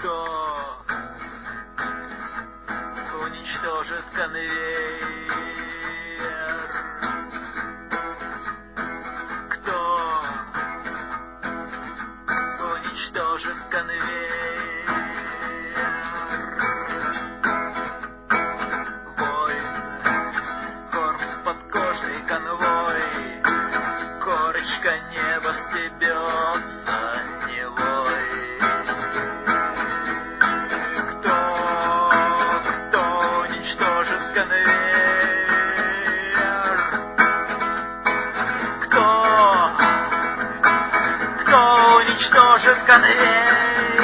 Кто уничтожит конвейер? Кто уничтожит конвейер? Корм подкожный конвой, корочка неба стебется, не вой. Кто уничтожит конвейер? Кто уничтожит конвейер?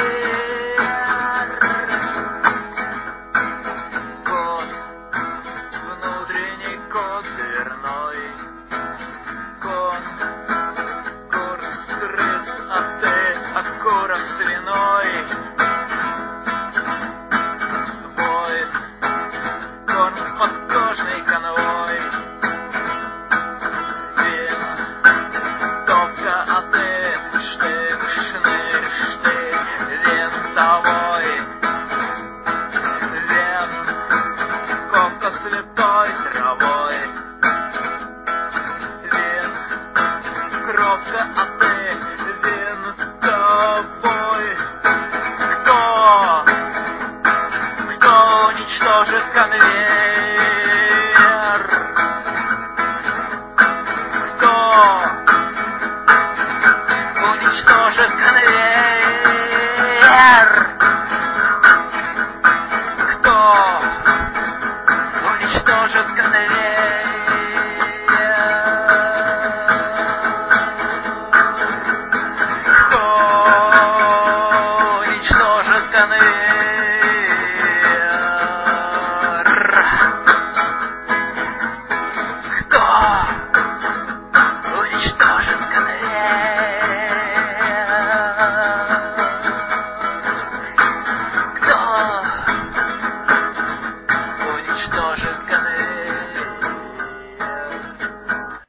Внутренний код дверной, конкурс крыс, а ты окурок свиной. Воет корм подкожный конвой, винтовка, а ты штык, шнырь, штык, винтовой. Винтовка святой травой, винтовка, а ты винтовой. Кто уничтожит конвейер? Кто уничтожит конвейер? Кто уничтожит конвейер? Кто уничтожит конвейер?